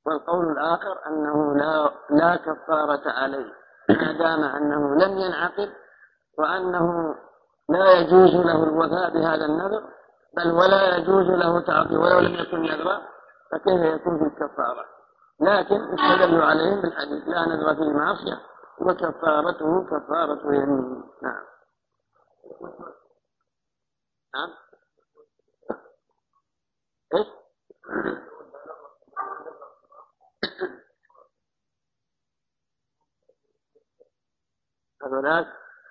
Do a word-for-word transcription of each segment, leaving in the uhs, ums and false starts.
والقول الآخر أنه لا, لا كفارة عليه ما دام أنه لم ينعقد، وأنه لا يجوز له الوفاء بهذا النذر، بل ولا يجوز له تعطيه ولو لم يكن نذرا، فكيف يكون في الكفارة؟ لكن استدلوا عليهم بالحديث لا نذر فيه معصية وكفارته كفارة يمين. نعم. نعم. إيش؟ هذولاك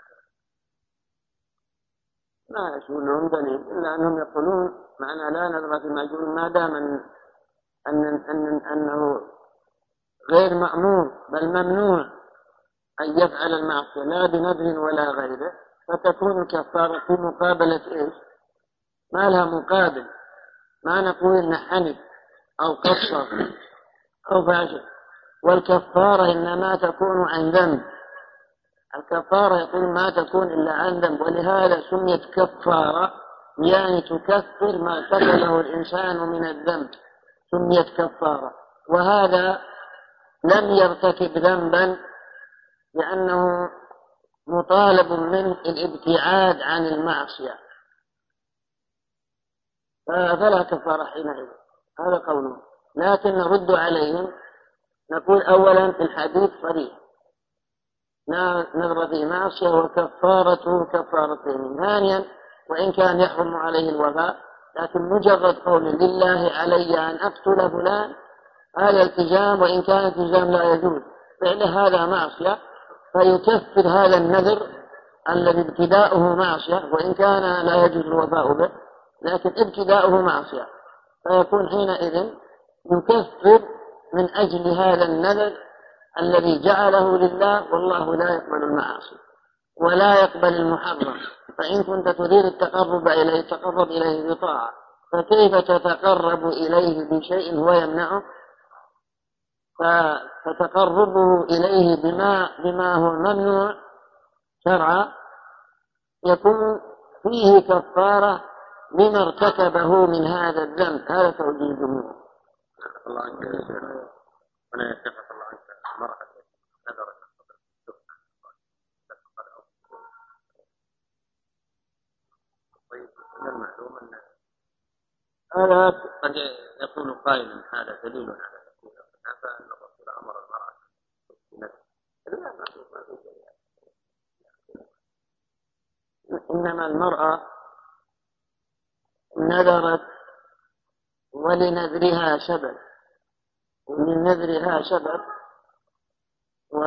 لا يشمل لهم دليل إلا أنهم يقولون معنى لا نذر في مأجور ما دام أن أن أن أنه غير مأمور بل ممنوع أن يفعل المعصية لا بنذر ولا غيره، فتكون الكفارة في مقابلة إيش؟ ما لها مقابل، ما نقول إن حنف أو قصر أو فاشل، والكفارة إنما تكون عن ذنب. الكفارة يقول ما تكون إلا عن ذنب، ولهذا سميت كفارة، يعني تكفر ما ارتكبه الإنسان من الذنب، سميت كفارة. وهذا لم يرتكب ذنبا لأنه مطالب منه الابتعاد عن المعصية، فلا كفارة حينئذ. هذا قوله. لكن نرد عليهم نقول أولا في الحديث صريح نذر في معصية وكفارته كفارتين. ثانيا وإن كان يحرم عليه الوفاء، لكن مجرد قول لله علي أن أقتل فلان هذا التزام، وإن كان التزام لا يجوز فعل هذا معصية، فيكفر هذا النذر الذي ابتداؤه معصية وإن كان لا يجوز الوفاء به، لكن ابتداؤه معصية، فيكون حينئذ يكفر من أجل هذا النذر الذي جعله لله، والله لا يقبل المعاصي ولا يقبل المحرم. فإن كنت تريد التقرب إليه تقرب إليه بطاعة، فكيف تتقرب إليه بشيء هو يمنعه؟ فتقربه إليه بما, بما هو ممنوع شرعا يكون فيه كفارة لما ارتكبه من هذا الذنب. هذا توجيه الجمهور. الله عنك يا شيخ، وانا يتفق الله عنك مرأة نذرت طيب من المعلوم ان هذا قد يكون قائلا هذا دليل على فان الرسول امر المرأة بنذر. إنما المرأة نذرت ولنذرها سبب، ومن نذرها سبب و...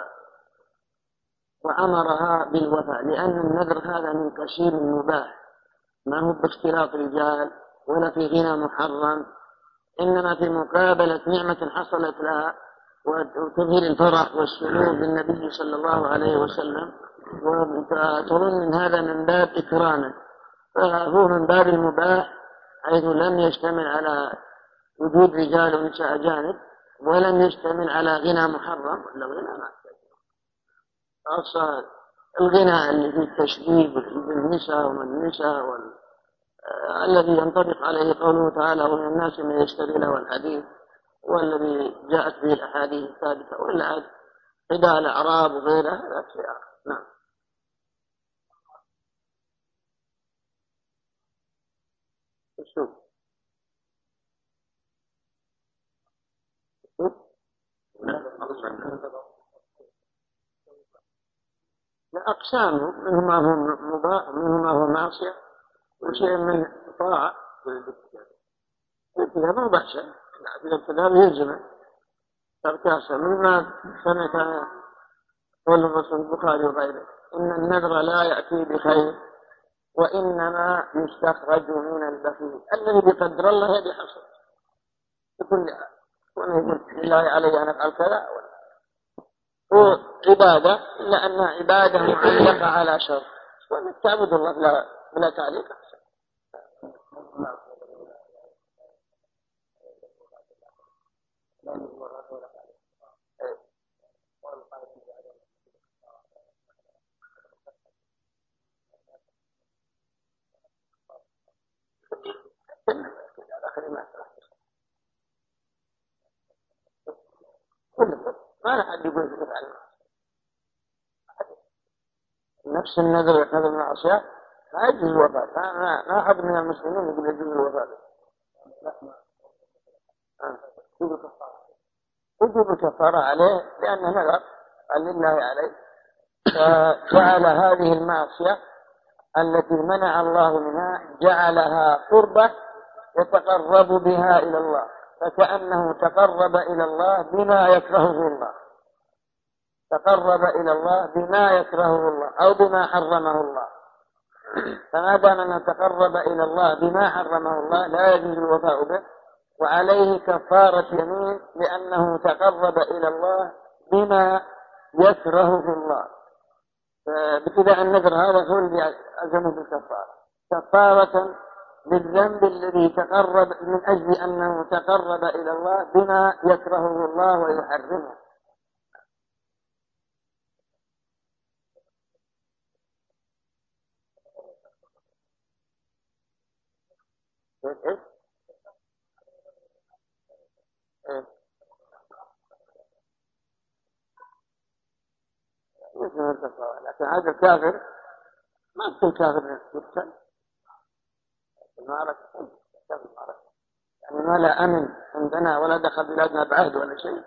وأمرها بالوفاء، لأن النذر هذا من كثير مباح، ما هو باختلاط رجال ولا في غنى محرم، إنما في مقابلة نعمة حصلت لها وتظهر الفرح والسرور بالنبي صلى الله عليه وسلم، وتظن من هذا من باب إكرامه، فهو من باب المباح حيث لم يشتمل على وجود رجال ونساء جانب، ولم يشتمل على غنى محرم ولا غنى ما خاصة الغنى اللي فيه التشبيب بالنساء والنساء وال... آه... الذي ينطبق عليه قوله تعالى ومن الناس من يشتري له الحديث، والذي جاءت به الأحاديث الثابتة، وإلا قضاء الأعراب وغيرها لا شيء آخر. نعم. شوف شوف أقسامه منه ما هو مباح ومنه ما هو معصية وشيء من طاعة، إذا ما بحشة إذا ابتدار يلزمه تركاسه، مما سمعت قول الرسول البخاري وغيره إن النذر لا يأتي بخير وإنما يستخرج من البخيل الذي بقدر الله يدي حصل بكل حال، وأن لله علي أن أفعل كذا هو عبادة، إلا أنها عبادة معلقة على شر، وأن تعبد الله بلا, بلا تعليق أحسن. ما لحد يقول يفعل نفس النذر نذر المعصية ما يجوز الوفاة. ما ما أحد من المسلمين يقول يجوز الوفاة. وجوب الكفارة عليه لأنه نذر قال لله عليه، فجعل هذه المعصية التي منع الله منها جعلها قربة يتقرب بها إلى الله، فكأنه تقرب إلى الله بما يكرهه الله، تقرب إلى الله بما يكرهه الله أو بما حرمه الله. فما دام أنه تقرب إلى الله بما حرمه الله لا يجوز الوفاء به، وعليه كفارة يمين لأنه تقرب إلى الله بما يكرهه الله. بكذا النذر هذا هو اللي ألزمه بالكفارة، كفارة للذنب الذي تقرب من أجل أنه تقرب إلى الله بما يكرهه الله ويحرمه. إيه؟ إيه؟ لكن هذا الكافر ما كل كافر يقتل المعركة، يعني ما لا أمن عندنا ولا دخل بلادنا بعهد ولا شيء.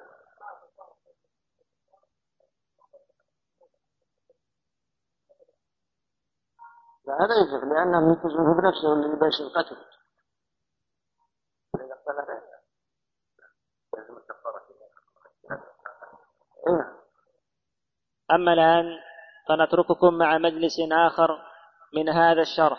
لا هذا يجب لأنه يلتزمه بنفسه اللي يباشر القتل. أما الآن فنترككم مع مجلس آخر من هذا الشرح.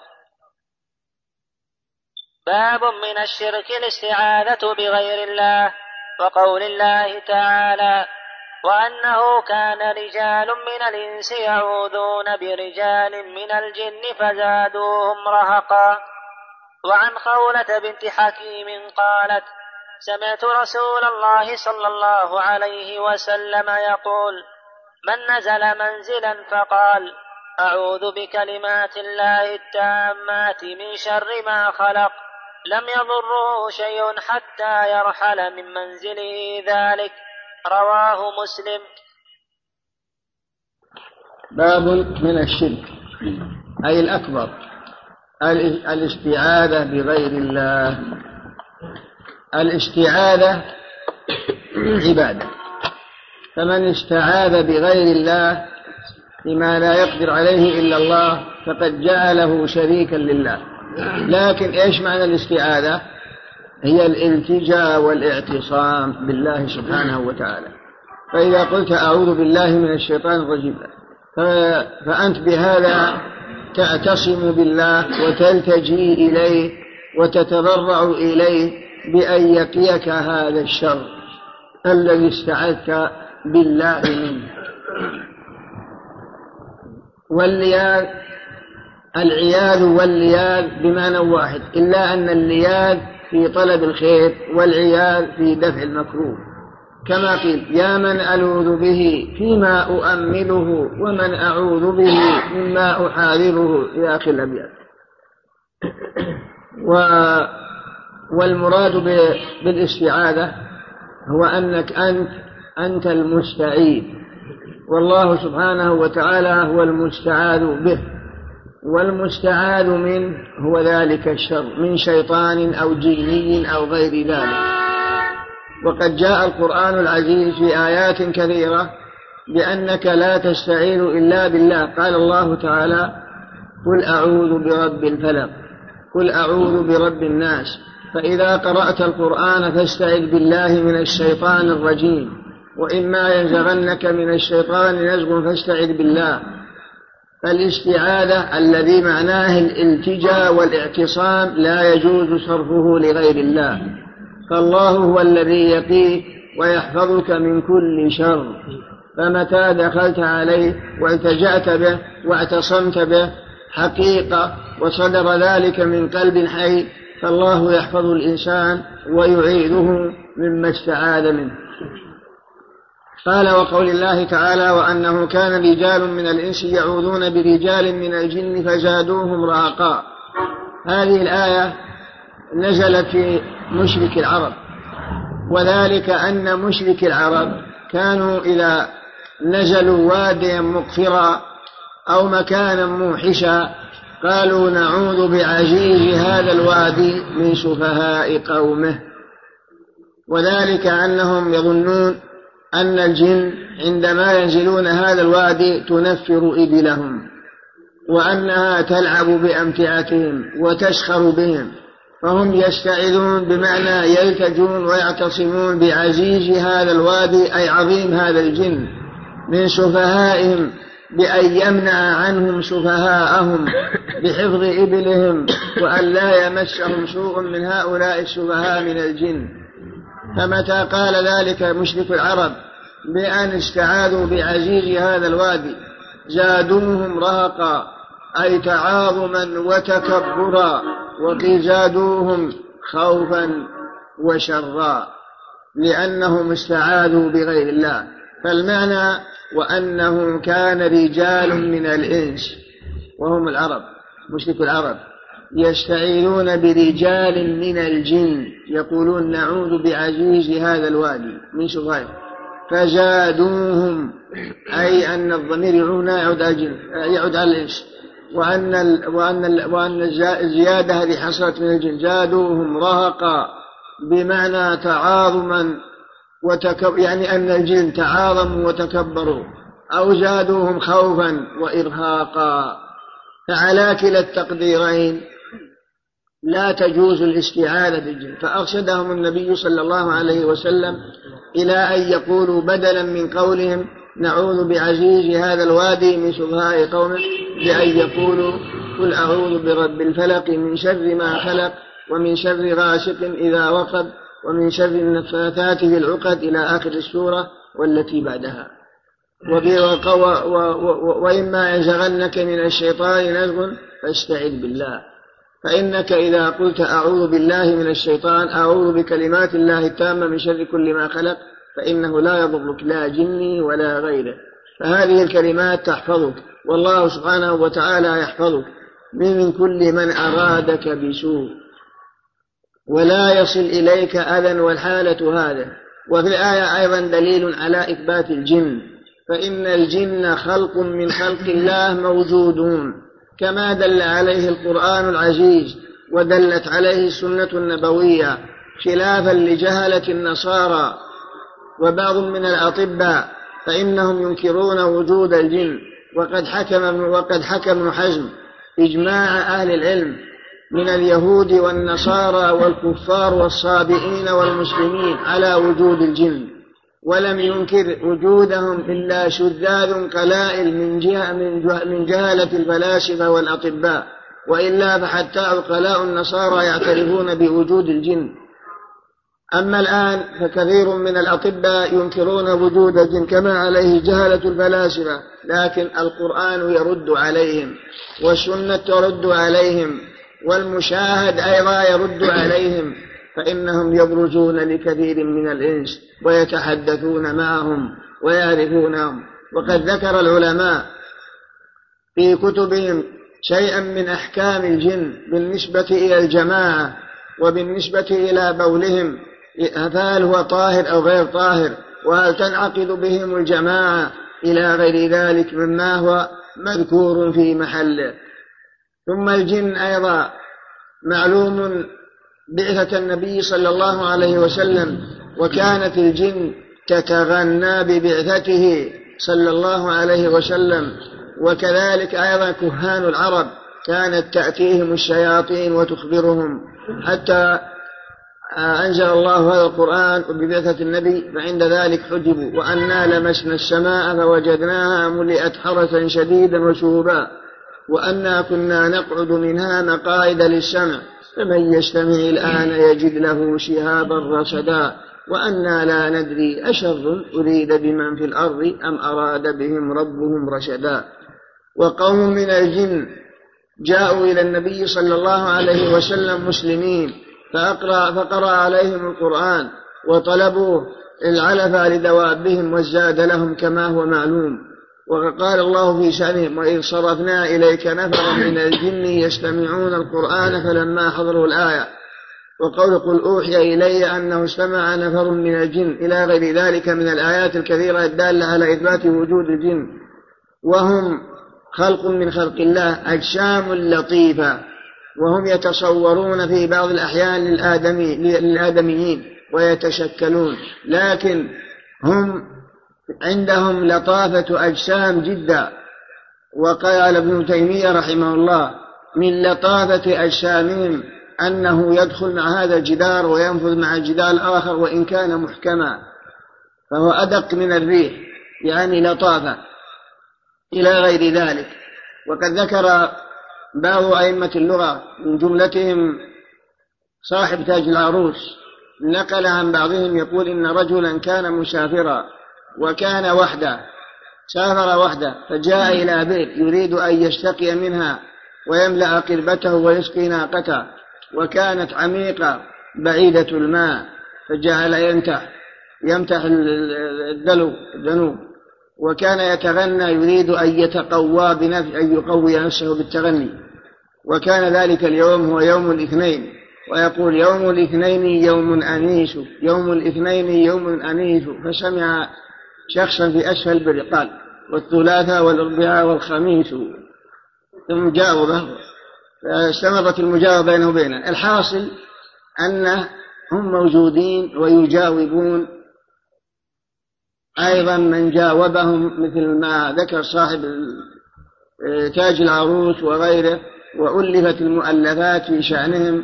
باب من الشرك الاستعاذة بغير الله، وقول الله تعالى: وأنه كان رجال من الإنس يعوذون برجال من الجن فزادوهم رهقا. وعن خولة بنت حكيم قالت: سمعت رسول الله صلى الله عليه وسلم يقول: من نزل منزلا فقال: أعوذ بكلمات الله التامات من شر ما خلق، لم يضره شيء حتى يرحل من منزله ذلك. رواه مسلم. باب من الشرك أي الأكبر الاستعاذة بغير الله. الاستعاذة عبادة، فمن استعاذ بغير الله لما لا يقدر عليه إلا الله فقد جعله شريكا لله. لكن إيش معنى الاستعاذة؟ هي الالتجاء والاعتصام بالله سبحانه وتعالى. فإذا قلت أعوذ بالله من الشيطان الرجيم فأنت بهذا تعتصم بالله وتلتجي إليه وتتضرع إليه بأن يقيك هذا الشر الذي استعذت بالله منه. واللياذ العياذ واللياذ بمعنى واحد، إلا أن اللياذ في طلب الخير والعياذ في دفع المكروه، كما قيل: يا من ألوذ به فيما أؤمله ومن أعوذ به مما أحاذره، في آخر الأبيات. والمراد بالاستعاذة هو أنك أنت أنت المستعيذ، والله سبحانه وتعالى هو المستعاذ به، والمستعاذ منه هو ذلك الشر من شيطان أو جني أو غير ذلك. وقد جاء القرآن العزيز في آيات كثيرة بأنك لا تستعيذ إلا بالله. قال الله تعالى: قل أعوذ برب الفلق، قل أعوذ برب الناس. فإذا قرأت القرآن فاستعذ بالله من الشيطان الرجيم، وإما ينزغنك من الشيطان نزغ فاستعذ بالله. فالاستعاذة الذي معناه الالتجاء والاعتصام لا يجوز صرفه لغير الله، فالله هو الذي يقيك ويحفظك من كل شر. فمتى دخلت عليه والتجأت به واعتصمت به حقيقة وصدر ذلك من قلب حي، فالله يحفظ الإنسان ويعيذه مما استعاذ منه. قال: وقول الله تعالى: وأنه كان رجال من الإنس يعوذون برجال من الجن فزادوهم رهقا. هذه الآية نزلت في مشرك العرب، وذلك أن مشرك العرب كانوا إذا نزلوا واديا مقفرا أو مكانا موحشا قالوا نعوذ بعزيز هذا الوادي من سفهاء قومه، وذلك أنهم يظنون أن الجن عندما ينزلون هذا الوادي تنفر إبلهم، وأنها تلعب بأمتعتهم وتسخر بهم، فهم يستعذون بمعنى يلتجون ويعتصمون بعزيز هذا الوادي أي عظيم هذا الجن من سفهائهم، بأن يمنع عنهم سفهاءهم بحفظ إبلهم وأن لا يمسهم سوء من هؤلاء السفهاء من الجن. فمتى قال ذلك مشرك العرب بأن استعاذوا بعزيز هذا الوادي زادوهم رهقا أي تعاظما وتكبرا، وقيل زادوهم خوفا وشرا لأنهم استعاذوا بغير الله. فالمعنى وأنهم كان رجال من الإنس وهم العرب مشرك العرب يستعيذون برجال من الجن يقولون نعوذ بعزيز هذا الوادي من سفهائه، فزادوهم أي أن الضمير يعود على الجن يعود على الإنس، وأن ال وأن ال وأن الزيادة هذه حصلت من الجن. زادوهم رهقا بمعنى تعاظما وتكبر، يعني أن الجن تعاظموا وتكبروا، أو زادوهم خوفا وإرهاقا. فعلى كلا التقديرين لا تجوز الاستعاذة بالجن، فأرشدهم النبي صلى الله عليه وسلم إلى أن يقولوا بدلا من قولهم نعوذ بعزيز هذا الوادي من سفهاء قومه بأن يقولوا قل أعوذ برب الفلق من شر ما خلق ومن شر غاسق إذا وقب ومن شر النفاثات في العقد إلى آخر السورة والتي بعدها. وإما ينزغنك من الشيطان نزغ فاستعذ بالله، فإنك إذا قلت أعوذ بالله من الشيطان أعوذ بكلمات الله التامة من شر كل ما خلق فإنه لا يضرك لا جني ولا غيره. فهذه الكلمات تحفظك، والله سبحانه وتعالى يحفظك من كل من أرادك بسوء ولا يصل إليك أذى، والحالة هذا. وفي الآية أيضا دليل على إثبات الجن، فإن الجن خلق من خلق الله موجودون كما دل عليه القرآن العزيز ودلت عليه السنة النبوية، خلافا لجهلة النصارى وبعض من الأطباء فإنهم ينكرون وجود الجن. وقد حكم وقد حكم ابن حزم إجماع أهل العلم من اليهود والنصارى والكفار والصابئين والمسلمين على وجود الجن، ولم ينكر وجودهم إلا شذاذ قلائل من جهة من جهلة الفلاسفة والأطباء، وإلا فحتى عقلاء النصارى يعترفون بوجود الجن. أما الآن فكثير من الأطباء ينكرون وجود الجن كما عليه جهلة الفلاسفة، لكن القرآن يرد عليهم والسنة ترد عليهم والمشاهد أيضا يرد عليهم، فإنهم يبرزون لكثير من الإنس ويتحدثون معهم ويعرفونهم. وقد ذكر العلماء في كتبهم شيئا من أحكام الجن بالنسبة إلى الجماعة وبالنسبة إلى بولهم، هل هو طاهر أو غير طاهر، وهل تنعقد بهم الجماعة إلى غير ذلك مما هو مذكور في محله. ثم الجن أيضا معلوم بعثة النبي صلى الله عليه وسلم، وكانت الجن تتغنى ببعثته صلى الله عليه وسلم، وكذلك أيضا كهان العرب كانت تأتيهم الشياطين وتخبرهم، حتى أنزل الله هذا القرآن ببعثة النبي، فعند ذلك حجبوا وأنا لمسنا السماء فوجدناها ملئت حرسا شديدا وشهبا وأنا كنا نقعد منها مقاعد للسمع فمن يستمع الآن يجد له شهابا رصدا وأنا لا ندري أشر أريد بمن في الأرض أم أراد بهم ربهم رشدا. وقوم من الجن جاءوا إلى النبي صلى الله عليه وسلم مسلمين فأقرأ فقرأ عليهم القرآن وطلبوا العلف لدوابهم والزاد لهم كما هو معلوم. وقال الله في شأنهم وإذ صرفنا إليك نفرا من الجن يستمعون القرآن فلما حضروا الآية وقول قل أوحي إلي أنه استمع نفر من الجن إلى غير ذلك من الآيات الكثيرة الدالة على إثبات وجود الجن، وهم خلق من خلق الله أجسام لطيفة، وهم يتصورون في بعض الأحيان للآدمي للآدميين ويتشكلون، لكن هم عندهم لطافة أجسام جدا. وقال ابن تيمية رحمه الله من لطافة أجسامهم أنه يدخل مع هذا الجدار وينفذ مع الجدار الآخر وإن كان محكما، فهو أدق من الريح، يعني لطافة إلى غير ذلك. وقد ذكر بعض أئمة اللغة من جملتهم صاحب تاج العروس نقل عن بعضهم يقول إن رجلا كان مسافرا وكان وحده، سافر وحده فجاء إلى بئر يريد أن يستقي منها ويملأ قربته ويسقي ناقته، وكانت عميقة بعيدة الماء، فجعل يمتح يمتح الدلو الذنوب، وكان يتغنى يريد أن يتقوى بنفسه، أن يقوي نفسه بالتغني، وكان ذلك اليوم هو يوم الاثنين، ويقول يوم الاثنين يوم أنيس، يوم الاثنين يوم أنيس، فسمع شخصا في أسفل البئر قال والثلاثاء والأربعاء والخميس، ثم جاوبه فاستمرت المجاوبة بينه وبينه. الحاصل أنهم موجودين ويجاوبون أيضا من جاوبهم، مثل ما ذكر صاحب تاج العروس وغيره، وألفت المؤلفات في شأنهم.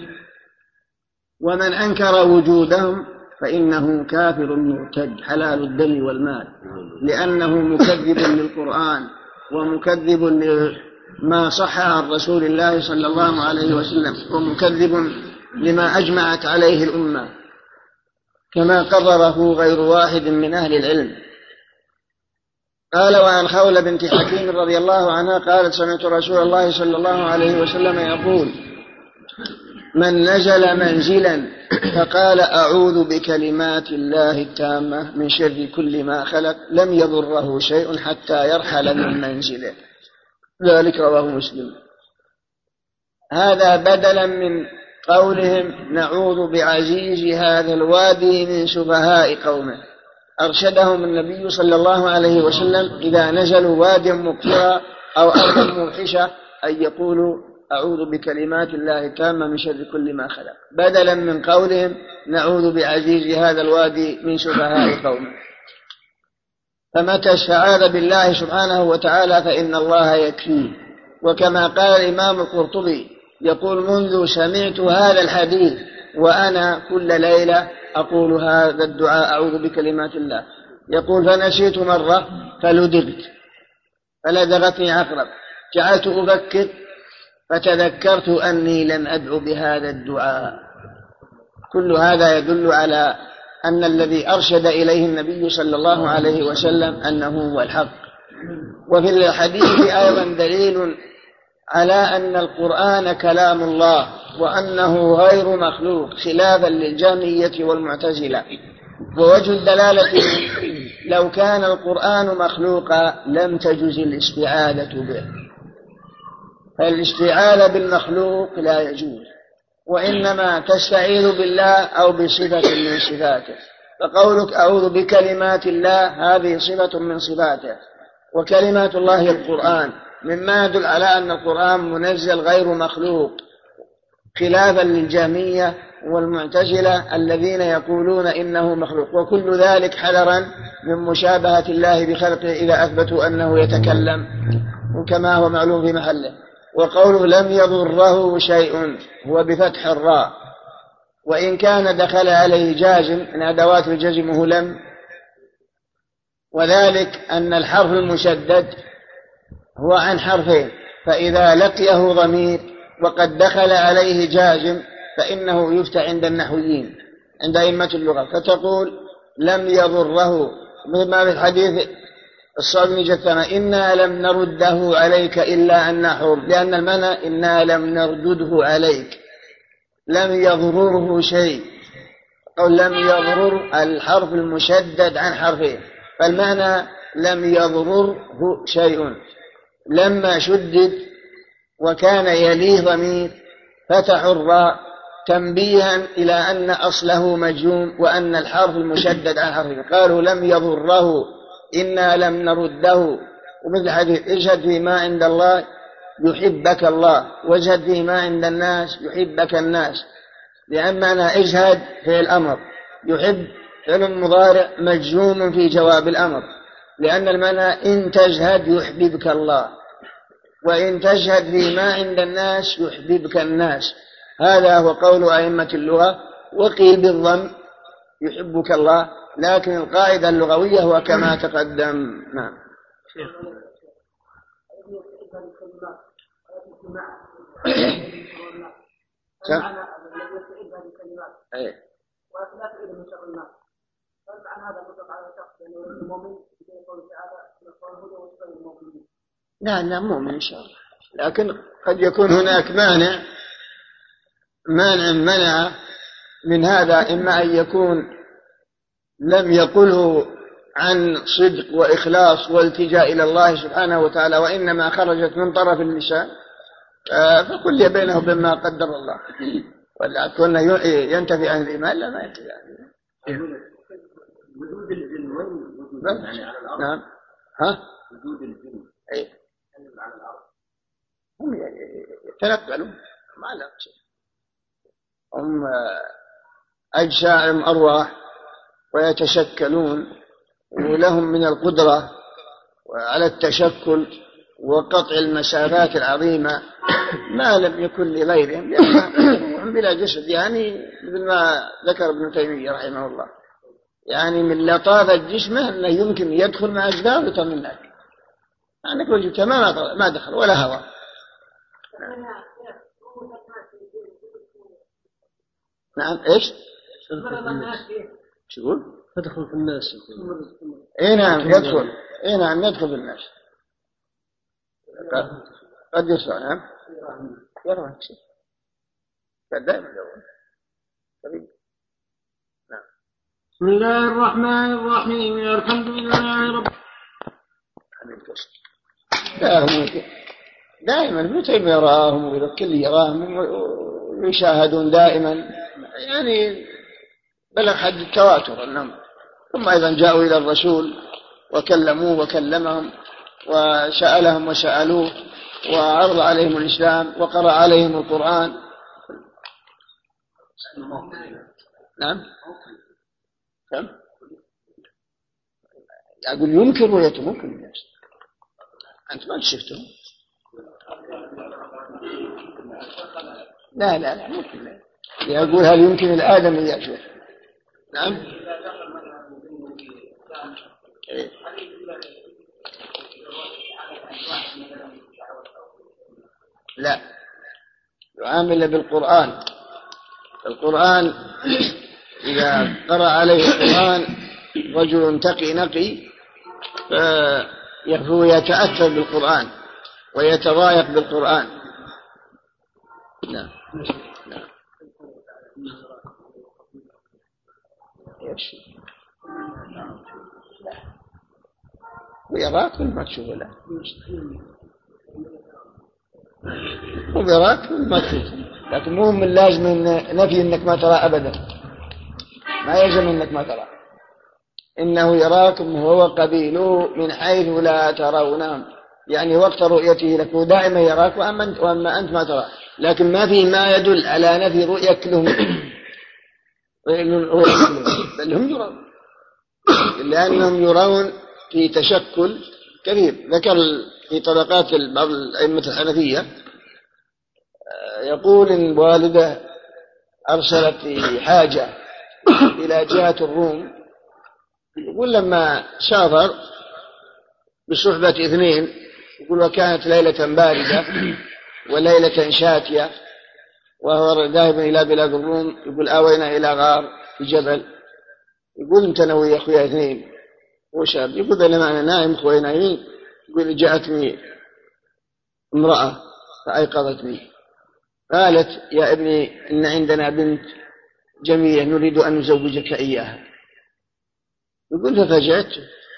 ومن أنكر وجودهم فإنه كافر مرتد حلال الدم والمال، لأنه مكذب للقرآن ومكذب لما صح عن رسول الله صلى الله عليه وسلم، ومكذب لما أجمعت عليه الأمة، كما قرره غير واحد من أهل العلم. قال وعن خولة بنت حكيم رضي الله عنها قالت سمعت رسول الله صلى الله عليه وسلم يقول من نزل منزلا فقال أعوذ بكلمات الله التامة من شر كل ما خلق لم يضره شيء حتى يرحل من منزله، ذلك رواه مسلم. هذا بدلا من قولهم نعوذ بعزيز هذا الوادي من سفهاء قومه. أرشدهم النبي صلى الله عليه وسلم إذا نزلوا واديا مقفرا أو أرضا موحشة أن يقولوا أعوذ بكلمات الله التامة من شر كل ما خلق، بدلا من قولهم نعوذ بعزيز هذا الوادي من سفهاء قومه. فمتى استعاذ بالله سبحانه وتعالى فإن الله يكفيه. وكما قال الإمام القرطبي يقول منذ سمعت هذا الحديث وأنا كل ليلة أقول هذا الدعاء أعوذ بكلمات الله، يقول فنسيت مرة فلدغت فلدغتني عقرب، جعلت أفكر فتذكرت أني لم أدعو بهذا الدعاء. كل هذا يدل على أن الذي أرشد إليه النبي صلى الله عليه وسلم أنه هو الحق. وفي الحديث أيضا دليل على أن القرآن كلام الله وأنه غير مخلوق خلافا للجهمية والمعتزلة. ووجه الدلالة لو كان القرآن مخلوقا لم تجز الاستعاذة به، فالاستعاذة بالمخلوق لا يجوز، وإنما تستعيذ بالله أو بصفة من صفاته. فقولك أعوذ بكلمات الله هذه صفة من صفاته، وكلمات الله القرآن، مما يدل على أن القرآن منزل غير مخلوق خلافا للجهمية والمعتزلة الذين يقولون إنه مخلوق، وكل ذلك حذرا من مشابهة الله بخلقه إذا أثبتوا أنه يتكلم وكما هو معلوم في محله. وقوله لم يضره شيء هو بفتح الراء، وإن كان دخل عليه جازم من أدوات الجزم هو لم، وذلك أن الحرف المشدد هو عن حرفين، فإذا لقيه ضمير وقد دخل عليه جازم فإنه يفتح عند النحويين عند أئمة اللغة، فتقول لم يضره، مما في الحديث الصادم جثنا إنا لم نرده عليك إلا أن نحر، لأن المعنى إنا لم نردده عليك، لم يضرره شيء، أو لم يضرر الحرف المشدد عن حرفين، فالمعنى لم يضرره شيء. لما شدد وكان يليه ضمير فتح الراء تنبيها إلى أن أصله مجزوم وأن الحرف المشدد عن حرفه. قالوا لم يضره إنا لم نرده. ومثل حديث اجهد فيما عند الله يحبك الله، واجهد فيما عند الناس يحبك الناس، لأن معنى اجهد في الأمر، يحب فعل مضارع مجزوم في جواب الأمر، لأن المعنى إن تجهد يحببك الله، وإن تجهد فيما عند الناس يحببك الناس. هذا هو قول أئمة اللغة. وقيل بالضم يحبك الله، لكن القاعدة اللغوية هو كما تقدم. نعم. لا لا مؤمن إن شاء الله، لكن قد يكون هناك مانع مانع منع من هذا، إما أن يكون لم يقله عن صدق وإخلاص والتجاء إلى الله سبحانه وتعالى، وإنما خرجت من طرف اللسان، فكل بينه بما قدر الله. ولا كنا ينتفي عن الإيمان لا ما ينتفي عن الإيمان. وجود الجن وجود يعني على الأرض. نعم. ها؟ وجود الجن. أي. على الأرض. هم يتنقلوا ما لهم شيء. هم أجسام أرواح ويتشكلون، ولهم من القدرة على التشكل وقطع المسافات العظيمة ما لم يكن لغيرهم، لأنهم بلا جسد. يعني مثل ما ذكر ابن تيمية رحمه الله، يعني من لطافة جسمه أنه يمكن يدخل مع أجدار ويطمن لك، يعني كل جسمه ما دخل ولا هواء. نعم. إيش؟ شو يقول؟ تدخل في الناس. إيه نعم يدخل. إيه نعم يدخل في الناس. قد يسمع. نعم يرى شيء دائما الأول. نعم. بسم الله الرحمن الرحيم. الحمد لله رب العالمين. دائما متى يراهم ويذكر يراهم ويشاهدون دائما، يعني بلغ حد التواتر أنهم. ثم أيضا جاءوا إلى الرسول وكلموه وكلمهم وسألهم وسألوه وعرض عليهم الإسلام وقرأ عليهم القرآن. نعم. كم؟ يقول ينكر ويتمكن الناس. أنت ما شفته؟ لا لا لا ممكن لا. يقول هل يمكن الآدم أن يأتي؟ نعم. إيه؟ لا يعامل بالقرآن. القرآن إذا قرأ عليه القرآن رجل تقي نقي فهو يتأثر بالقرآن ويتضايق بالقرآن. نعم نعم. ويراك ما تشوفه لا ويراك ما تشوفه، لكن مو من لازم نفي انك ما ترى ابدا، ما يلزم انك ما ترى. انه يراكم هو قبيله من حيث لا ترونهم، يعني وقت رؤيته لك دائما يراك واما واما انت ما ترى، لكن ما في ما يدل على نفي رؤيتك لهم بل هم يرون، لأنهم يرون في تشكل كثير. ذكر في طبقات بعض الأئمة الحنفية يقول إن والده أرسلت في حاجة إلى جهة الروم، يقول لما سافر بصحبة اثنين، يقول وكانت ليلة باردة وليلة شاتية وهو ذاهب إلى بلاد الروم، يقول آوينا إلى غار في جبل، يقول انت نوي يا أخويا اثنين وشاب، يقول بينما أنا نائم أخوي نايمين، يقول جاءتني امرأة فأيقظتني قالت يا ابني إن عندنا بنت جميلة نريد أن نزوجك إياها. يقول ففجأت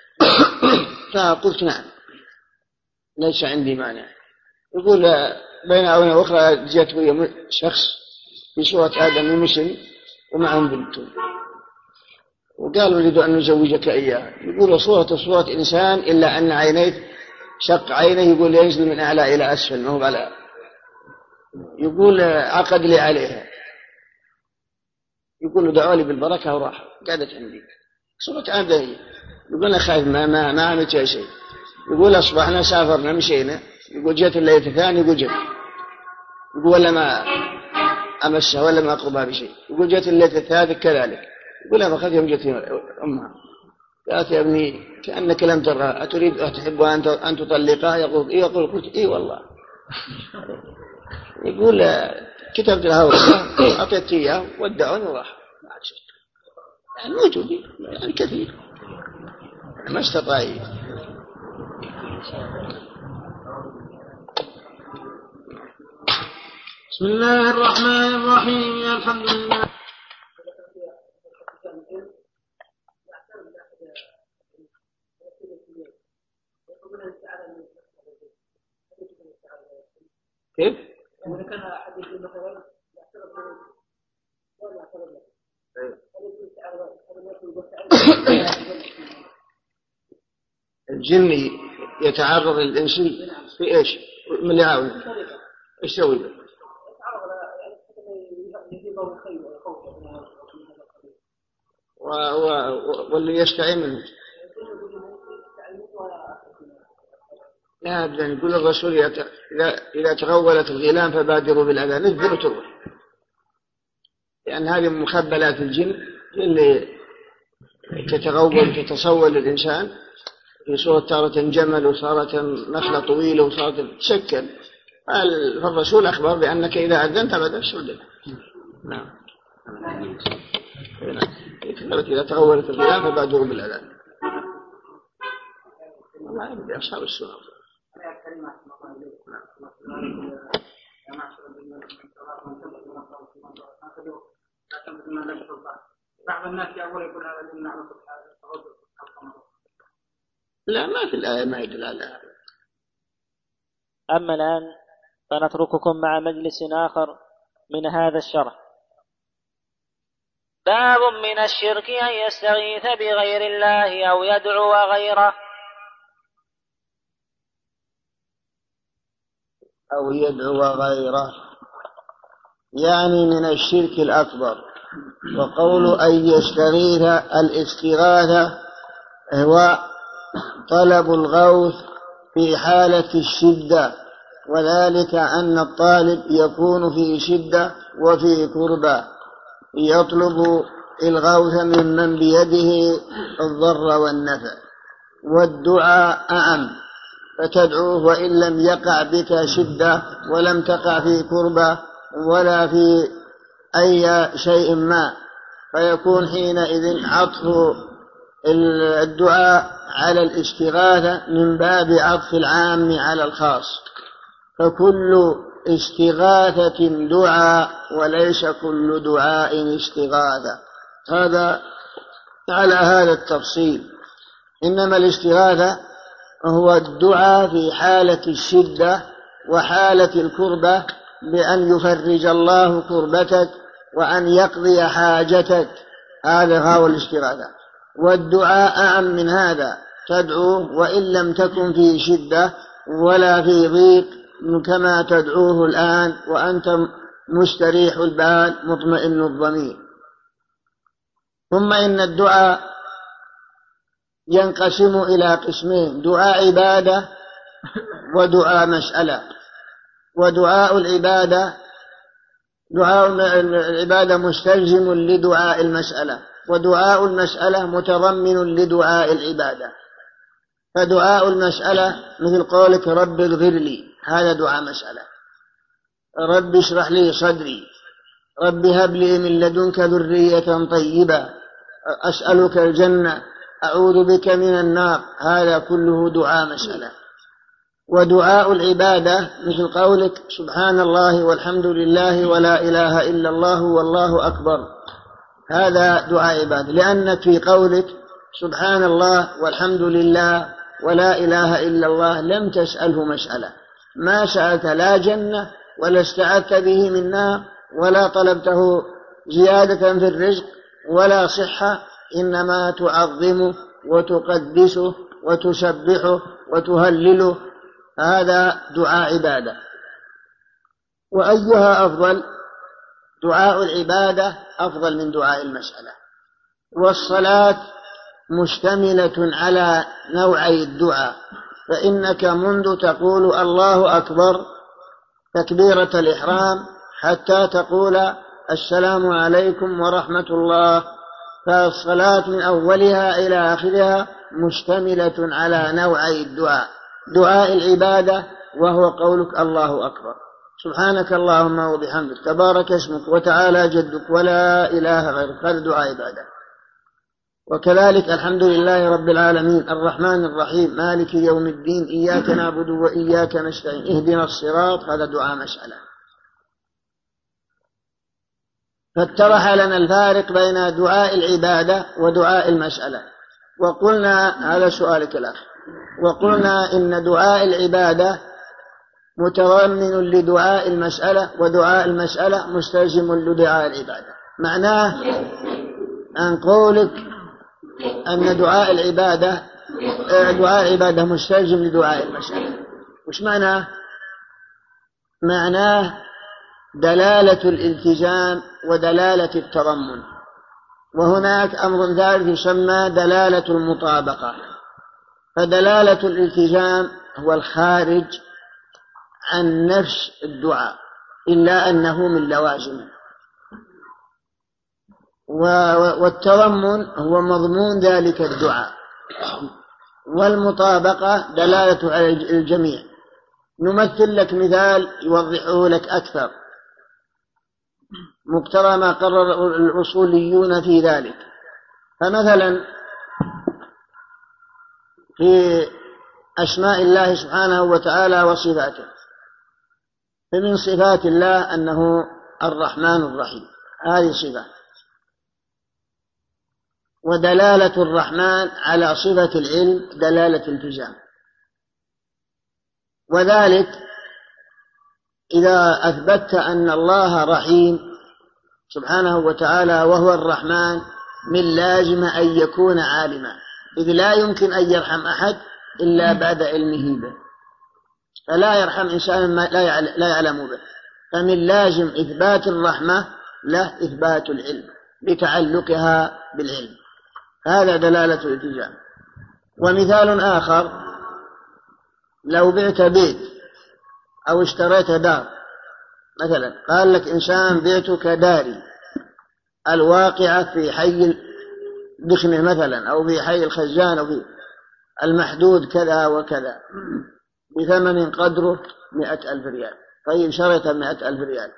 فقلت نعم ليس عندي مانع. يقول بين أونة أخرى جاءت ويا شخص في صورة آدم مسلم ومعهم بنته، وقالوا نريد أن نزوجك إياه. يقول صورة صورة إنسان إلا أن عينيه شق عينيه، يقول ينزل من أعلى إلى أسفل ما هو على، يقول عقد لي عليها، يقول دعوا لي بالبركة وراح قعدت عندي صورة آدم. يقول أنا خايف ما ما ما عملت شيء. يقول أصبحنا سافرنا مشينا، يقول جت الليلة الثانية، يقول جت، يقول ولا ما أمسها ولا ما أقربها بشيء. يقول جت الليلة الثالثة كذلك. يقول أنا أخذ يوم جت أمها قالت يا ابني كأنك لم ترى، أتريد أتحب أن تطلقها؟ يقول إيه. يقول قلت إيه والله. يقول كتبت لها ورقة أعطيت إياه ودعوني وراح. يعني موجود يعني كثير ما استطاع. بسم الله الرحمن الرحيم. الحمد لله. كيف؟ الجن يتعرض للإنسي في إيش؟ من اللي يعاون إيش سوي له؟ و... و... واللي يستعين منه لا أبدا. يقول الرسول إذا إذا تغولت الغيلان فبادروا بالأذان نذبر وتروح، لأن هذه مخبلات الجن اللي تتغول تتصول الإنسان في صورة تارة جمل وصارة نخلة طويلة وصارة تشكل. فالرسول أخبر بأنك إذا أذنت أبدا شردك. نعم. إذا تغولت الغيلان فبادروا بالأذان. الله يبدأ أصحاب السنة. بعض الناس يقول يقول هذا من نعمة لا ما في الآية ما يدل على هذا. أما الآن فنترككم مع مجلس آخر من هذا الشرح. باب من الشرك أن يستغيث بغير الله أو يدعو غيره أو يدعو غيره، يعني من الشرك الأكبر. وقول أن يستغيث الاستغاثة هو طلب الغوث في حالة الشدة، وذلك أن الطالب يكون في شدة وفي كربة يطلب الغوث ممن بيده الضر والنفع. والدعاء أعم، فتدعوه وإن لم يقع بك شدة ولم تقع في كربة ولا في أي شيء ما، فيكون حينئذ عطف الدعاء على الاستغاثة من باب عطف العام على الخاص، فكل استغاثة دعاء وليس كل دعاء استغاثة. هذا على هذا التفصيل. إنما الاستغاثة هو الدعاء في حالة الشدة وحالة الكربة بأن يفرج الله كربتك وأن يقضي حاجتك، هذا هو الاستغاثة. والدعاء أعم من هذا، تدعوه وإن لم تكن في شدة ولا في ضيق كما تدعوه الآن وأنت مستريح البال مطمئن الضمير. ثم إن الدعاء ينقسم إلى قسمين: دعاء عبادة ودعاء مسألة. ودعاء العبادة دعاء العبادة مستلزم لدعاء المسألة، ودعاء المسألة متضمن لدعاء العبادة. فدعاء المسألة مثل قولك رب اغفر لي، هذا دعاء مسألة. رب اشرح لي صدري، رب هب لي من لدنك ذرية طيبة، أسألك الجنة، أعوذ بك من النار، هذا كله دعاء مسألة. ودعاء العبادة مثل قولك سبحان الله والحمد لله ولا إله إلا الله والله أكبر، هذا دعاء عبادة، لأنك في قولك سبحان الله والحمد لله ولا إله إلا الله لم تسأله مسألة، ما سألت لا جنة ولا استعدت به من نار ولا طلبته زيادة في الرزق ولا صحة، إنما تعظمه وتقدسه وتسبحه وتهلله. هذا دعاء عبادة. وأيها أفضل؟ دعاء العبادة أفضل من دعاء المسألة. والصلاة مشتملة على نوعي الدعاء، فإنك منذ تقول الله أكبر تكبيرة الإحرام حتى تقول السلام عليكم ورحمة الله، فالصلاة من أولها إلى آخرها مشتملة على نوعي الدعاء: دعاء العبادة وهو قولك الله أكبر، سبحانك اللهم وبحمدك، تبارك اسمك وتعالى جدك ولا إله غيرك، هذا دعاء عبادة. وكذلك الحمد لله رب العالمين الرحمن الرحيم مالك يوم الدين إياك نعبد وإياك نستعين اهدنا الصراط، هذا دعاء مسألة. فاتضح لنا الفارق بين دعاء العبادة ودعاء المسألة. وقلنا هذا سؤالك الأخ، وقلنا إن دعاء العبادة متضمن لدعاء المسألة، ودعاء المسألة مستلزم لدعاء العبادة. معناه أن قولك أن دعاء العبادة دعاء العبادة مستلزم لدعاء المسألة، وش معناه؟ معناه دلالة الالتزام ودلالة التضمن. وهناك أمر ثالث يسمى دلالة المطابقة. فدلالة الالتزام هو الخارج عن نفس الدعاء إلا أنه من لوازمه، والتضمن هو مضمون ذلك الدعاء، والمطابقة دلالة على الجميع. نمثل لك مثال يوضحه لك أكثر مقتضى ما قرر الأصوليون في ذلك. فمثلا في أسماء الله سبحانه وتعالى وصفاته، فمن صفات الله أنه الرحمن الرحيم، هذه صفة. ودلالة الرحمن على صفة العلم دلالة التزام. وذلك إذا أثبتت أن الله رحيم سبحانه وتعالى وهو الرحمن، من لازم أن يكون عالما، إذ لا يمكن أن يرحم أحد إلا بعد علمه به، فلا يرحم إنسان ما لا يعلم به، فمن لازم إثبات الرحمة له إثبات العلم بتعلقها بالعلم، هذا دلالة الالتزام. ومثال آخر: لو بعت بيت أو اشتريت دار، مثلا قال لك إنسان بعتك داري الواقعة في حي دخنة مثلا، أو في حي الخزان، أو في المحدود كذا وكذا، بثمن قدره مئة ألف ريال. طيب شريت مئة ألف ريال،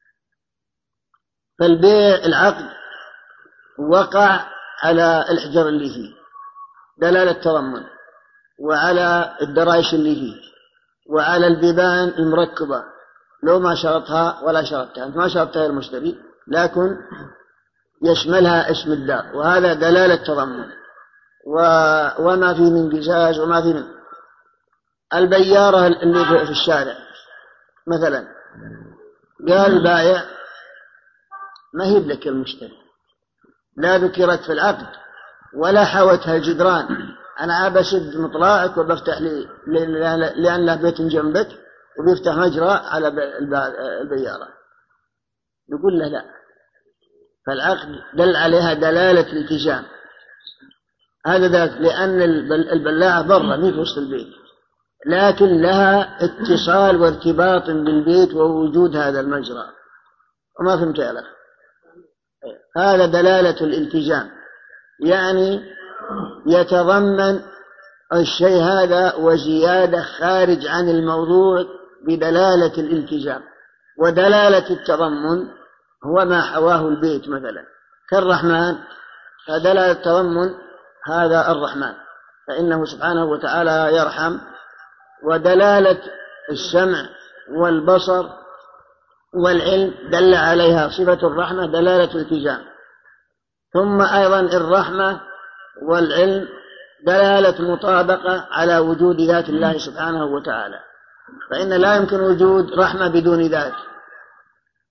فالبيع العقد وقع على الحجر اللي فيه دلالة تضمن، وعلى الدرايش اللي فيه، وعلى البيبان المركبة لو ما شرطها ولا شرطتها، أنت ما شرطتها المشتري لكن يشملها اسم الدار، وهذا دلالة تضمن. و... وما فيه من قزاز وما فيه من البيارة اللي في الشارع مثلا، قال البائع ما هي لك المشتري، لا ذكرت في العقد ولا حوتها الجدران، أنا بسد مطلعك وبفتح لي لأن له بيت جنبك وبيفتح مجرى على البيارة. يقول له لا، فالعقد دل عليها دلالة الالتزام، هذا ذلك لأن البلاعة برا في وسط البيت، لكن لها اتصال وارتباط بالبيت ووجود هذا المجرى. وما فهمت يا لك؟ هذا دلالة الالتزام، يعني يتضمن الشيء هذا وزيادة خارج عن الموضوع بدلالة الالتزام. ودلالة التضمن هو ما حواه البيت مثلا كالرحمن، فدلالة التضمن هذا الرحمن فإنه سبحانه وتعالى يرحم. ودلالة السمع والبصر والعلم دل عليها صفة الرحمة دلالة التزام. ثم أيضا الرحمة والعلم دلالة مطابقة على وجود ذات الله سبحانه وتعالى، فإن لا يمكن وجود رحمة بدون ذات،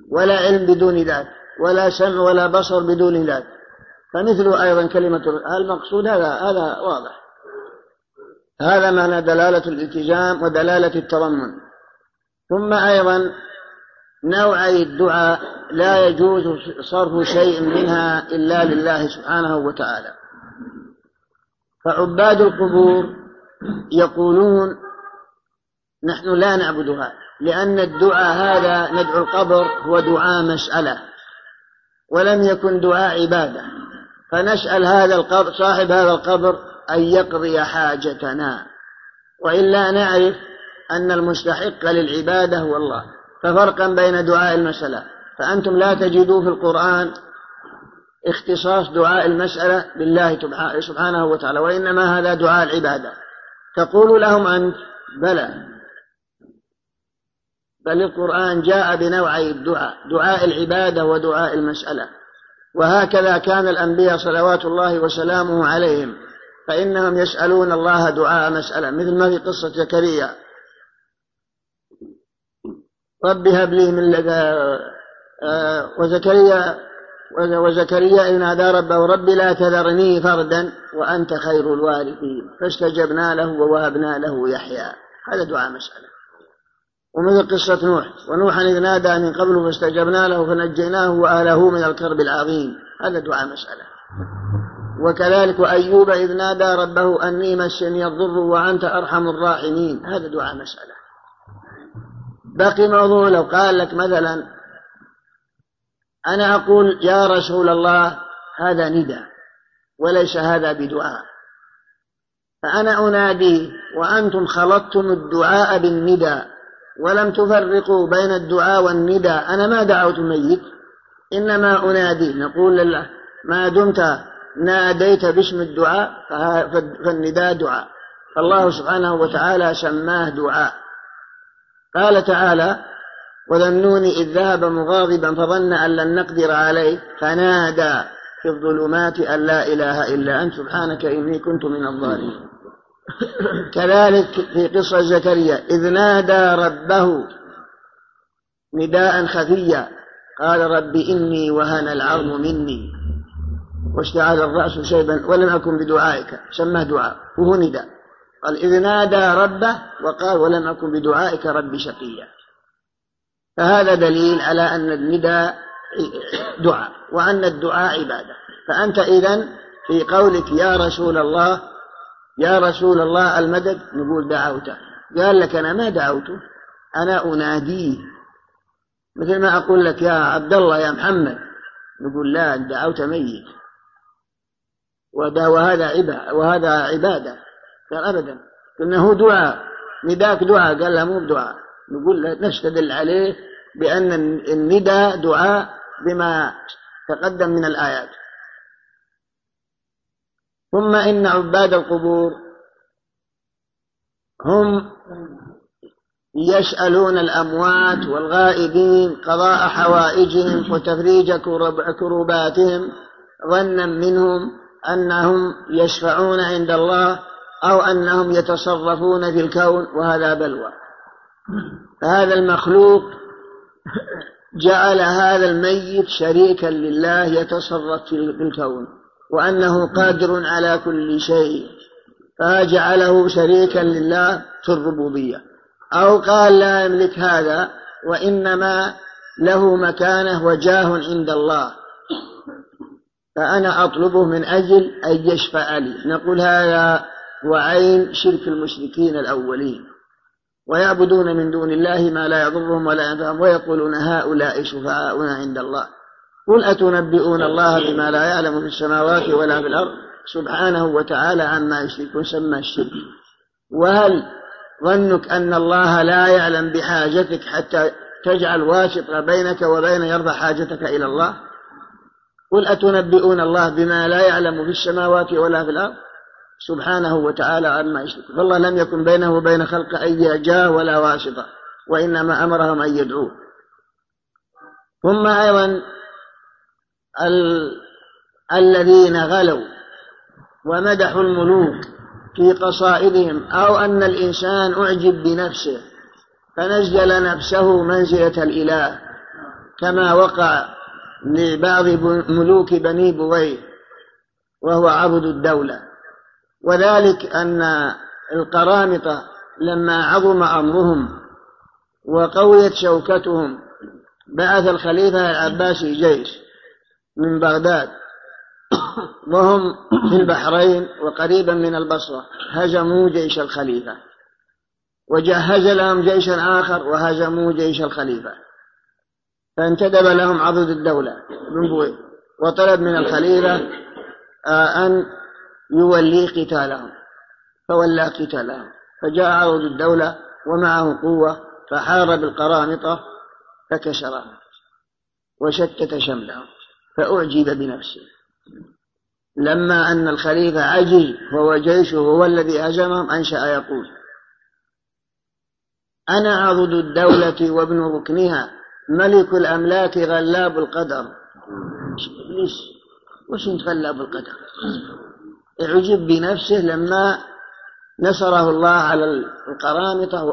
ولا علم بدون ذات، ولا سمع ولا بصر بدون ذات، فمثل أيضا كلمة المقصود. هذا هذا واضح. هذا معنى دلالة الالتزام ودلالة التضمن. ثم أيضا نوعي الدعاء لا يجوز صرف شيء منها إلا لله سبحانه وتعالى. فعباد القبور يقولون نحن لا نعبدها، لأن الدعاء هذا ندعو القبر هو دعاء مسألة ولم يكن دعاء عبادة، فنسأل هذا القبر صاحب هذا القبر أن يقضي حاجتنا، وإلا نعرف أن المستحق للعبادة هو الله. ففرقا بين دعاء المسألة، فأنتم لا تجدوا في القرآن اختصاص دعاء المسألة بالله سبحانه وتعالى، وإنما هذا دعاء العبادة. تقول لهم أنت بلى، بل القرآن جاء بنوعي الدعاء، دعاء العبادة ودعاء المسألة. وهكذا كان الأنبياء صلوات الله وسلامه عليهم، فإنهم يسألون الله دعاء مسألة، مثل ما في قصة زكريا: رب هب لي من لدى وزكريا وزكريا إذ نادى ربه رب لا تذرني فردا وأنت خير الوارثين فاستجبنا له ووهبنا له يحيى. هذا دعاء مسألة. ومثل قصة نوح: ونوحا إذ نادى من قبل فاستجبنا له فنجيناه وأهله من الكرب العظيم. هذا دعاء مسألة. وكذلك أيوب إذ نادى ربه أني مسني الضر وأنت أرحم الراحمين. هذا دعاء مسألة. باقي موضوع لو قال لك مثلا أنا أقول يا رسول الله، هذا نداء وليس هذا بدعاء، فأنا أنادي وأنتم خلطتم الدعاء بالنداء ولم تفرقوا بين الدعاء والنداء. أنا ما دعوت ميت، إنما أنادي. نقول لله ما دمت ناديت باسم الدعاء فالنداء دعاء، فالله سبحانه وتعالى سماه دعاء. قال تعالى: وذنون إذ ذهب مغاضبا فظن أن لن نقدر عليه فنادى في الظلمات أن لا إله إلا أنت سبحانك إني كنت من الظالمين. كذلك في قصة زكريا إذ نادى ربه نداء خفيا قال رب إني وهن العظم مني واشتعل الرأس شيبا ولم أكن بدعائك، سماه دعاء وهو نداء. قال إذ نادى ربه وقال ولم أكن بدعائك رب شقيا. فهذا دليل على أن النداء دعاء وأن الدعاء عبادة. فأنت إذن في قولك يا رسول الله يا رسول الله المدد، نقول دعوته. قال لك أنا ما دعوته، أنا أناديه. مثل ما أقول لك يا عبد الله يا محمد، نقول لا، دعوت ميت، وهذا عبادة وهذا عبادة. قال أبدا، إنه دعاء، نداك دعاء. قال لا مو بدعاء، نقول نستدل عليه بأن النداء دعاء بما تقدم من الآيات. ثم إن عباد القبور هم يسألون الأموات والغائبين قضاء حوائجهم وتفريج كروباتهم ظنا منهم أنهم يشفعون عند الله أو أنهم يتصرفون في الكون، وهذا بلوى. فهذا المخلوق جعل هذا الميت شريكا لله يتصرف في الكون، وأنه قادر على كل شيء، فجعله شريكا لله في الربوبية. أو قال لا يملك هذا وإنما له مكانه وجاه عند الله، فأنا أطلبه من أجل أن يشفع لي. نقول هذا هو عين شرك المشركين الأولين، ويعبدون من دون الله ما لا يضرهم ولا ينفعهم ويقولون هؤلاء شفعاؤنا عند الله. قل أتنبئون الله بما لا يعلم في السماوات ولا في الأرض سبحانه وتعالى عما يشركون. سمى الشرك. وهل ظنك أن الله لا يعلم بحاجتك حتى تجعل واسطة بينك وبين يرضى حاجتك إلى الله؟ قل أتنبئون الله بما لا يعلم في السماوات ولا في الأرض سبحانه وتعالى عما يشركون. فالله لم يكن بينه وبين خلق أي جاه ولا واسطة، وإنما أمرهم أن يدعوه. ثم أيضا ال... الذين غلوا ومدحوا الملوك في قصائدهم، أو أن الإنسان أعجب بنفسه فنزل نفسه منزلة الإله، كما وقع لبعض ملوك بني بويه وهو عبد الدولة. وذلك أن القرامطة لما عظم أمرهم وقويت شوكتهم بعث الخليفة العباسي جيش من بغداد، وهم في البحرين وقريبا من البصرة، هزموا جيش الخليفة، وجهز لهم جيشا آخر وهزموا جيش الخليفة، فانتدب لهم عضد الدولة بن بويه وطلب من الخليفة أن يولي قتالهم، فولى قتالهم، فجاء عضد الدولة ومعه قوة فحارب القرامطة فكسرهم وشتت شملهم، فأعجب بنفسه لما أن الخليفة عجز وهو جيشه هو الذي هزمهم، أنشأ يقول: أنا عضد الدولة وابن ركنها، ملك الأملاك غلاب القدر. ليش وش انت غلاب القدر؟ اعجب بنفسه لما نصره الله على القرامطة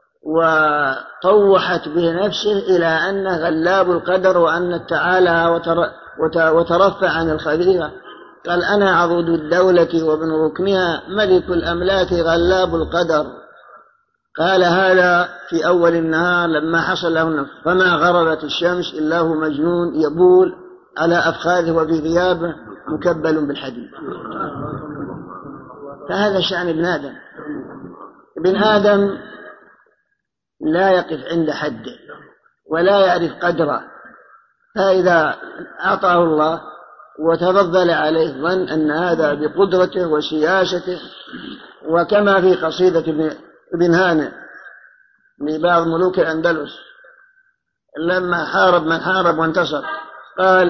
وطوحت به نفسه إلى أنه غلاب القدر وأن التعالى وترفع عن الخليفة. قال: أنا عضد الدولة وابن ركنها، ملك الأملاك غلاب القدر. قال هذا في أول النهار لما حصل له النصر، فما غربت الشمس إلا هو مجنون يبول على أفخاذه وفي ثيابه مكبل بالحديد. فهذا شأن ابن آدم. ابن آدم لا يقف عند حده ولا يعرف قدره، فإذا أعطاه الله وتفضل عليه ظن أن هذا بقدرته وسياسته. وكما في قصيدة ابن هانئ لبعض ملوك الأندلس لما حارب من حارب وانتصر قال: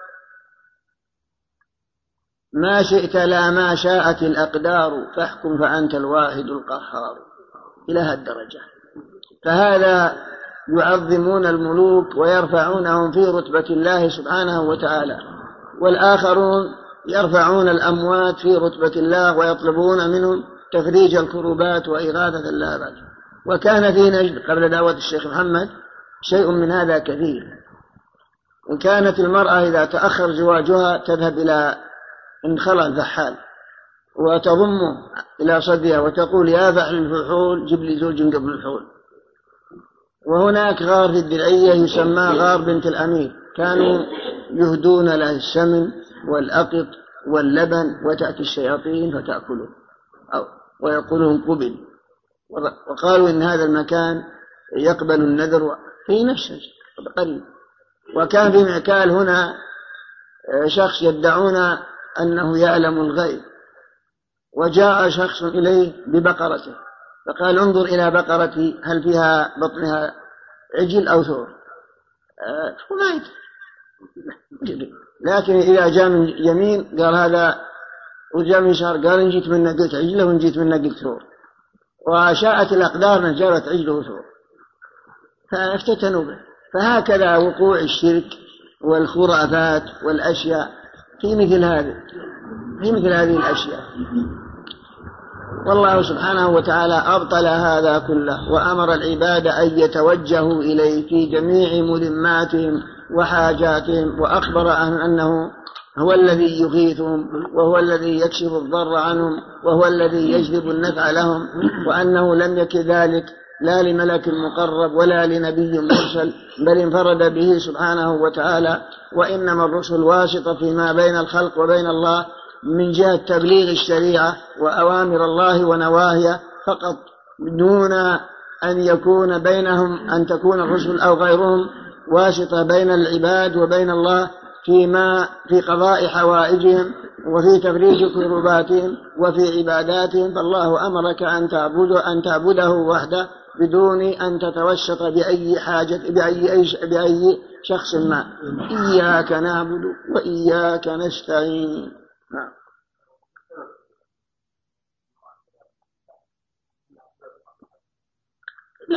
ما شئت لا ما شاءت الأقدار، فاحكم فأنت الواحد القهار. إلى هالدرجة. فهذا يعظمون الملوك ويرفعونهم في رتبة الله سبحانه وتعالى، والآخرون يرفعون الأموات في رتبة الله ويطلبون منهم تفريج الكروبات وإغاثة اللهبات. وكان في نجد قبل دعوة الشيخ محمد شيء من هذا كثير. وكانت المرأة إذا تأخر زواجها تذهب إلى انخلع الفحال وتضمه إلى صدرها وتقول: يا فحل الفحول جب لي زوج قبل الحول. وهناك غار في الدرعية يسمى غار بنت الأمير، كانوا يهدون له السمن والأقط واللبن، وتأتي الشياطين فتأكله أو ويقولون قبل. وقالوا إن هذا المكان يقبل النذر في نفسه قريب. وكان في معكال هنا شخص يدعون أنه يعلم الغيب، وجاء شخص إليه ببقرته فقال: انظر إلى بقرتي هل فيها بطنها عجل أو ثور؟ وما يدري. لكن إذا جاء من يمين قال هذا، وجاء من يسار قال إن جيت منه قلت عجله وإن جيت منه قلت ثور. وشاءت الأقدار من جابت عجله وثور فافتتنوا به. فهكذا وقوع الشرك والخرافات والأشياء في مثل هذه في مثل هذه الأشياء. والله سبحانه وتعالى أبطل هذا كله وأمر العباد أن يتوجهوا إليه في جميع ملماتهم وحاجاتهم، وأخبر أنه هو الذي يغيثهم وهو الذي يكشف الضر عنهم وهو الذي يجلب النفع لهم، وأنه لم يكن ذلك لا لملك مقرب ولا لنبي مرسل، بل انفرد به سبحانه وتعالى. وإنما الرسل واسطة فيما بين الخلق وبين الله من جهة تبليغ الشريعة وأوامر الله ونواهيه فقط، دون أن يكون بينهم أن تكون الرسل أو غيرهم واسطة بين العباد وبين الله فيما في قضاء حوائجهم وفي تفريج كرباتهم وفي عباداتهم. فالله أمرك أن تعبده, أن تعبده وحده بدون أن تتوسط بأي حاجة بأي, بأي شخص ما. إياك نعبد وإياك نستعين. نعم. لا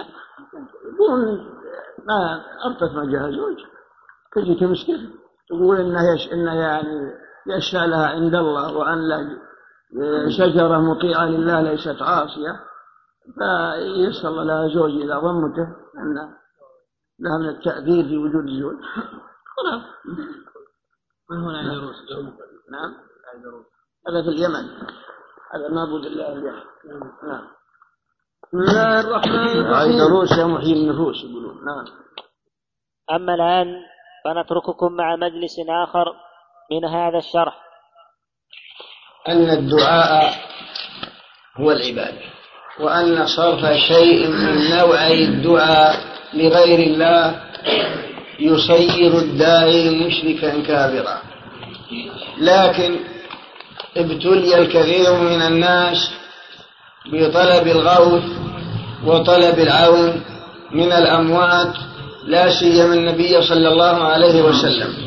ما أرتف ما جهزوج تجي تمسكه تقول إنه يش إنه يعني يشفع لها عند الله وأن لا شجرة مطيعة لله ليست عاصية، فيسر لها زوج إذا ضمته أن لا من التأثير في وجود الزوج خلاص. من هنا عيدروس؟ نعم هذا في اليمن، هذا معبود الله اليمن. نعم. بسم الله الرحمن الرحيم. عيدروس يا محيي النفوس يقولون. نعم. أما الآن فنترككم مع مجلس آخر من هذا الشرح. أن الدعاء هو العبادة، وأن صرف شيء من نوعي الدعاء لغير الله يصير الداعي مشركا كافرا. لكن ابتلي الكثير من الناس بطلب الغوث وطلب العون من الأموات، لا سيما النبي صلى الله عليه وسلم.